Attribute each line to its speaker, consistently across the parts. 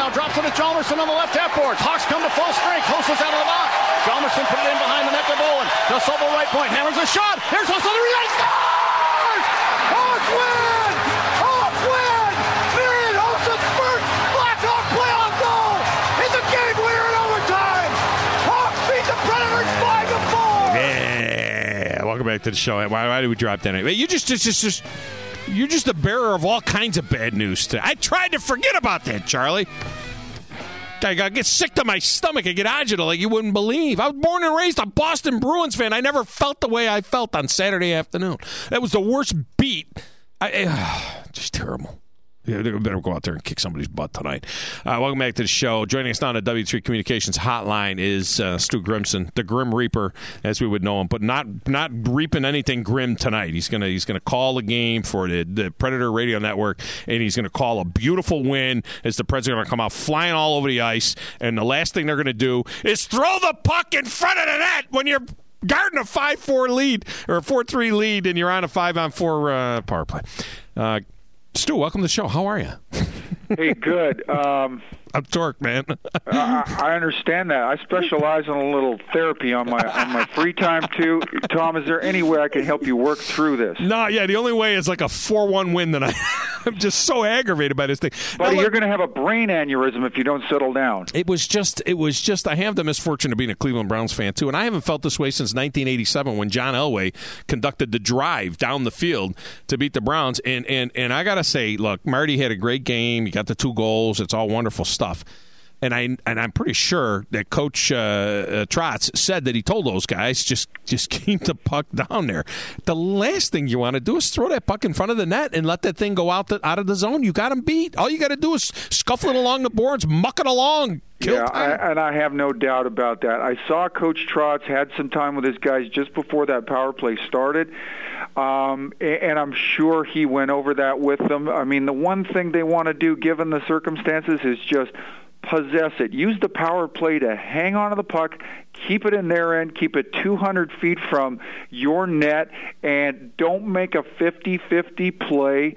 Speaker 1: now drops it to Hjalmarsson on the left half boards. Hawks come to full strength. Hosses out of the box. Hjalmarsson put it in behind the net to Bolin. To Sobel right point. Hammers a shot. Here's Hossa. The rebound. Scores! Hawks win! Hawks win! Marian Hossa's first Blackhawk playoff goal! It's a game winner in overtime! Hawks beat the Predators 5-4!
Speaker 2: Yeah. Welcome back to the show. Why did we drop that? You're just the bearer of all kinds of bad news today. I tried to forget about that, Charlie. I get sick to my stomach. I get agita like you wouldn't believe. I was born and raised a Boston Bruins fan. I never felt the way I felt on Saturday afternoon. That was the worst beat. Just terrible. Yeah, they better go out there and kick somebody's butt tonight. Welcome back to the show. Joining us now on the W3 Communications hotline is Stu Grimson, the Grim Reaper, as we would know him, but not reaping anything grim tonight. He's gonna call a game for the Predator Radio Network, and he's gonna call a beautiful win as the Preds are gonna come out flying all over the ice, and the last thing they're gonna do is throw the puck in front of the net when you're guarding a 5-4 lead or a 4-3 lead, and you're on a 5-on-4 power play. Stu, welcome to the show. How are you?
Speaker 3: Hey, good.
Speaker 2: I'm torqued, man.
Speaker 3: I understand that. I specialize in a little therapy on my free time, too. Tom, is there any way I can help you work through this?
Speaker 2: No, yeah, the only way is like a 4-1 win tonight. I'm just so aggravated by this thing.
Speaker 3: Buddy, you're going to have a brain aneurysm if you don't settle down.
Speaker 2: It was just. I have the misfortune of being a Cleveland Browns fan, too, and I haven't felt this way since 1987 when John Elway conducted the drive down the field to beat the Browns. And I got to say, look, Marty had a great game. He got the 2 goals. It's all wonderful stuff. And I'm pretty sure that Coach Trotz said that he told those guys just keep the puck down there. The last thing you want to do is throw that puck in front of the net and let that thing go out of the zone. You got them beat. All you got to do is scuffle it along the boards, muck it along.
Speaker 3: And I have no doubt about that. I saw Coach Trotz had some time with his guys just before that power play started, and I'm sure he went over that with them. I mean, the one thing they want to do, given the circumstances, is just possess it. Use the power play to hang on to the puck, keep it in their end, keep it 200 feet from your net, and don't make a 50-50 play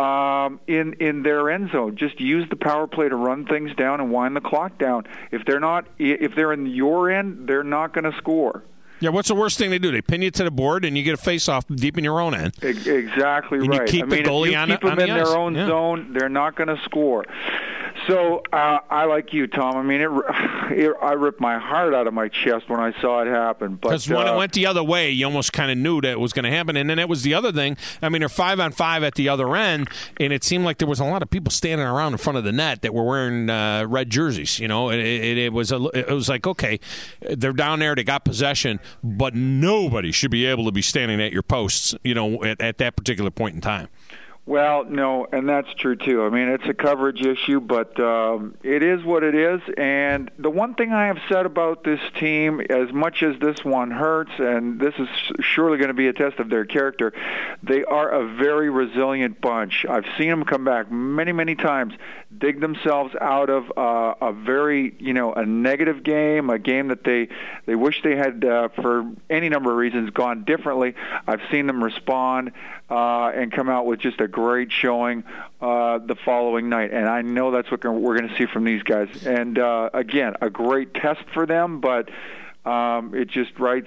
Speaker 3: in their end zone. Just use the power play to run things down and wind the clock down. If they're in your end, they're not going to score.
Speaker 2: Yeah, what's the worst thing they do? They pin you to the board, and you get a face-off deep in your own end.
Speaker 3: Exactly
Speaker 2: and
Speaker 3: right.
Speaker 2: You keep the goalie
Speaker 3: if you keep them in their own zone, they're not going to score. So I like you, Tom. I mean, I ripped my heart out of my chest when I saw it happen.
Speaker 2: Because when it went the other way, you almost kind of knew that it was going to happen. And then it was the other thing. I mean, they're 5-on-5 at the other end, and it seemed like there was a lot of people standing around in front of the net that were wearing red jerseys. You know, it was like, okay, they're down there, they got possession, but nobody should be able to be standing at your posts, you know, at that particular point in time.
Speaker 3: Well, no, and that's true, too. I mean, it's a coverage issue, but it is what it is. And the one thing I have said about this team, as much as this one hurts, and this is surely going to be a test of their character, they are a very resilient bunch. I've seen them come back many, many times, dig themselves out of a very, a negative game, a game that they wish they had, for any number of reasons, gone differently. I've seen them respond and come out with just a great showing the following night, and I know that's what we're going to see from these guys. And again, a great test for them, but it just writes,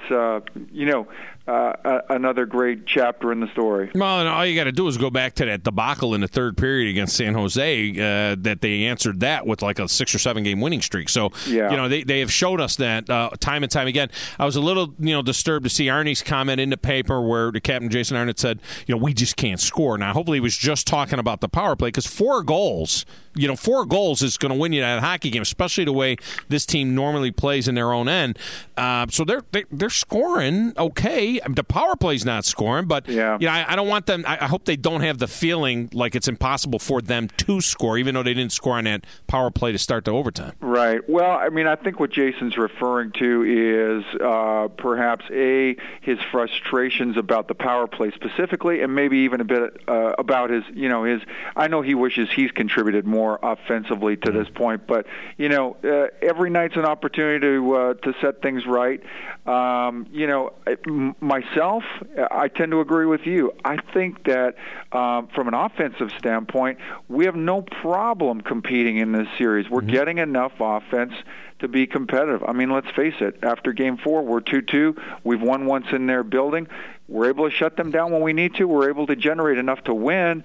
Speaker 3: another great chapter in the story.
Speaker 2: Well, and all you got to do is go back to that debacle in the third period against San Jose, that they answered that with like a 6 or 7 game winning streak. So, they have showed us that time and time again. I was a little, disturbed to see Arnie's comment in the paper where the captain, Jason Arnott, said, we just can't score. Now, hopefully he was just talking about the power play, because 4 goals is going to win you that hockey game, especially the way this team normally plays in their own end. So they're scoring okay. The power play's not scoring, but I don't want them. I hope they don't have the feeling like it's impossible for them to score, even though they didn't score on that power play to start the overtime.
Speaker 3: Right. Well, I mean, I think what Jason's referring to is perhaps his frustrations about the power play specifically, and maybe even a bit about his. I know he wishes he's contributed more offensively to this point, but every night's an opportunity to set things right. myself, I tend to agree with you. I think that from an offensive standpoint, we have no problem competing in this series. We're getting enough offense to be competitive. I mean, let's face it. After Game 4, we're 2-2. We've won once in their building. We're able to shut them down when we need to. We're able to generate enough to win.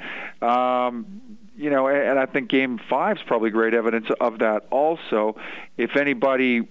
Speaker 3: And I think Game 5 is probably great evidence of that also. If anybody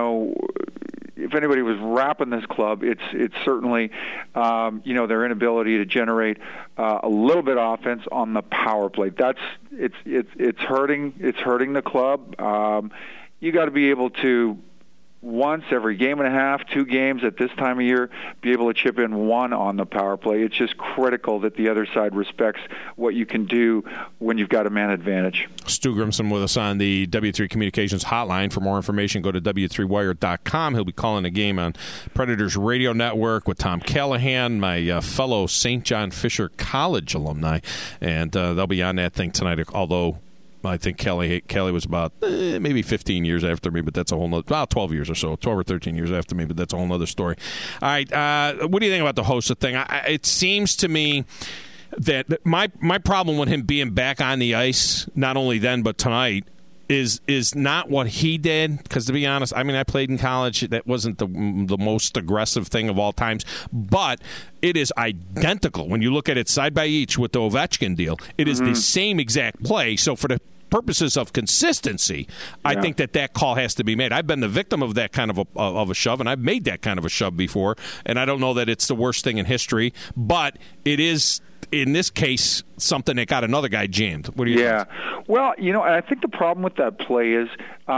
Speaker 3: was wrapping this club, it's certainly, their inability to generate a little bit of offense on the power play. It's hurting the club. You got to be able to, once every game and a half, 2 games at this time of year, be able to chip in 1 on the power play. It's just critical that the other side respects what you can do when you've got a man advantage.
Speaker 2: Stu Grimson with us on the W3 Communications hotline. For more information, go to W3Wire.com. He'll be calling a game on Predators Radio Network with Tom Callahan, my fellow St. John Fisher College alumni, and they'll be on that thing tonight, although I think Kelly was about maybe 15 years after me, but that's a whole nother, about 12 years or so, 12 or 13 years after me, but that's a whole nother story. All right, what do you think about the Hossa thing? It seems to me that my problem with him being back on the ice, not only then but tonight, is not what he did, because to be honest, I mean, I played in college. That wasn't the most aggressive thing of all times, but it is identical when you look at it side by each with the Ovechkin deal. It is the same exact play. So for the purposes of consistency, I think that call has to be made. I've been the victim of that kind of a shove, and I've made that kind of a shove before, and I don't know that it's the worst thing in history, but it is, in this case, something that got another guy jammed. What do you think?
Speaker 3: Well, I think the problem with that play is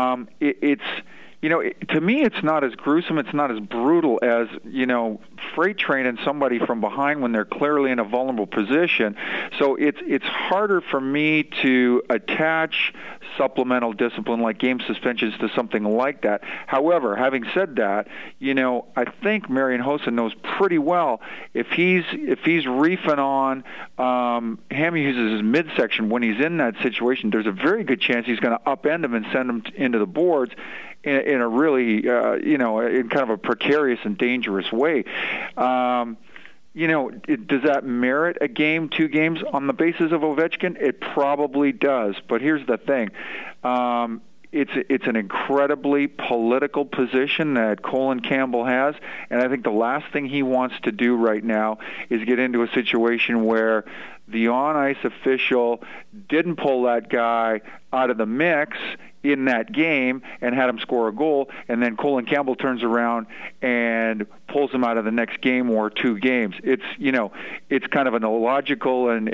Speaker 3: to me, it's not as gruesome, it's not as brutal as, freight training somebody from behind when they're clearly in a vulnerable position. So it's harder for me to attach supplemental discipline like game suspensions to something like that. However, having said that, I think Marian Hossa knows pretty well if he's reefing on Hammy Hughes' midsection when he's in that situation, there's a very good chance he's going to upend him and send him into the boards in a really, in kind of a precarious and dangerous way. Does that merit a game, 2 games on the basis of Ovechkin? It probably does. But here's the thing. It's an incredibly political position that Colin Campbell has, and I think the last thing he wants to do right now is get into a situation where the on-ice official didn't pull that guy out of the mix in that game and had him score a goal, and then Colin Campbell turns around and pulls him out of the next game or 2 games. It's kind of an illogical and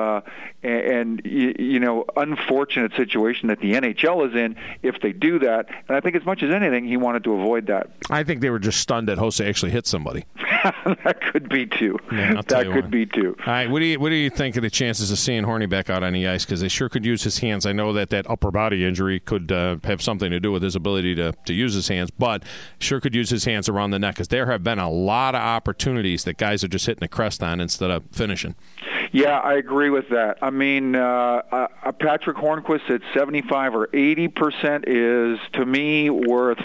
Speaker 3: unfortunate situation that the NHL is in if they do that. And I think as much as anything, he wanted to avoid that.
Speaker 2: I think they were just stunned that Hossa actually hit somebody.
Speaker 3: That could be too.
Speaker 2: Yeah,
Speaker 3: that could be too.
Speaker 2: All right, what do you think of the chances of seeing Horny back out on the ice? Because they sure could use his hands. I know that upper body injury could have something to do with his ability to use his hands, but sure could use his hands around the net, because there have been a lot of opportunities that guys are just hitting the crest on instead of finishing.
Speaker 3: Yeah, I agree with that. I mean, Patrick Hornquist at 75 or 80% is, to me, worth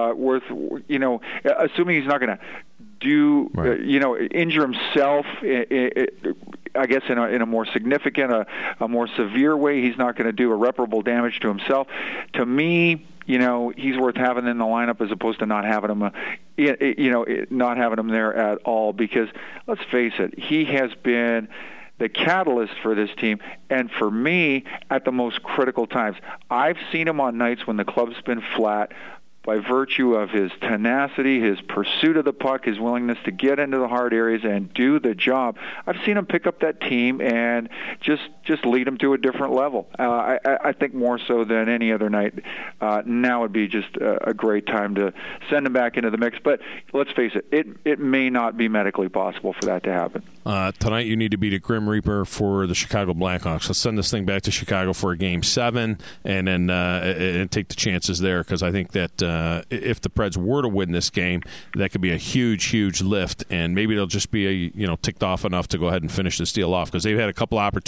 Speaker 3: assuming he's not going to injure himself. I guess in a more significant, a more severe way. He's not going to do irreparable damage to himself. To me, he's worth having in the lineup as opposed to not having him, not having him there at all. Because let's face it, he has been the catalyst for this team, and for me, at the most critical times. I've seen him on nights when the club's been flat, by virtue of his tenacity, his pursuit of the puck, his willingness to get into the hard areas and do the job. I've seen him pick up that team and just lead them to a different level. I think more so than any other night. Now would be just a great time to send him back into the mix. But let's face it, it may not be medically possible for that to happen.
Speaker 2: Tonight you need to beat a Grim Reaper for the Chicago Blackhawks. Let's send this thing back to Chicago for a Game 7 and then and take the chances there, because I think that if the Preds were to win this game, that could be a huge, huge lift, and maybe they'll just be ticked off enough to go ahead and finish this deal off, because they've had a couple opportunities to win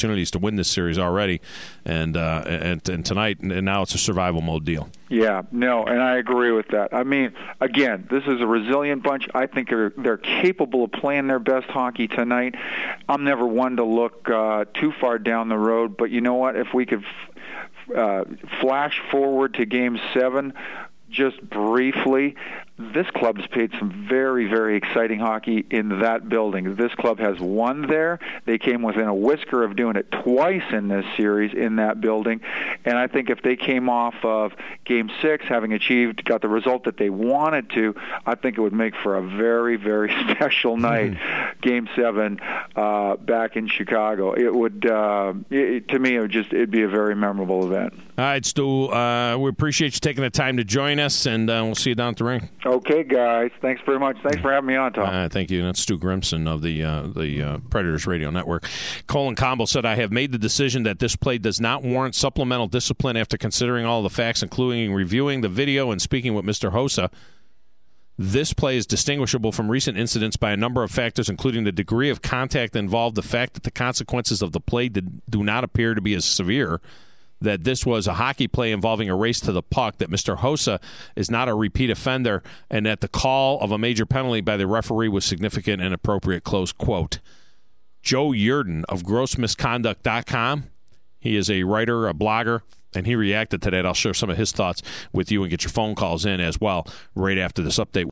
Speaker 2: win this series already, and tonight, and now it's a survival mode deal.
Speaker 3: Yeah, no, and I agree with that. I mean, again, this is a resilient bunch. I think they're capable of playing their best hockey tonight. I'm never one to look too far down the road, but you know what? If we could flash forward to Game 7 just briefly, this club's played some very, very exciting hockey in that building. This club has won there. They came within a whisker of doing it twice in this series in that building. And I think if they came off of Game 6, having got the result that they wanted to, I think it would make for a very, very special night. Game 7 back in Chicago. It would, to me, it'd be a very memorable event.
Speaker 2: All right, Stu, we appreciate you taking the time to join us, and we'll see you down at the rink.
Speaker 3: Okay, guys. Thanks very much. Thanks for having me on, Tom.
Speaker 2: Thank you. That's Stu Grimson of the Predators Radio Network. Colin Campbell said, I have made the decision that this play does not warrant supplemental discipline after considering all the facts, including reviewing the video and speaking with Mr. Hossa. This play is distinguishable from recent incidents by a number of factors, including the degree of contact involved, the fact that the consequences of the play do not appear to be as severe, that this was a hockey play involving a race to the puck, that Mr. Hossa is not a repeat offender, and that the call of a major penalty by the referee was significant and appropriate, close quote. Joe Yerdon of GrossMisconduct.com, he is a writer, a blogger, and he reacted to that. I'll share some of his thoughts with you and get your phone calls in as well right after this update.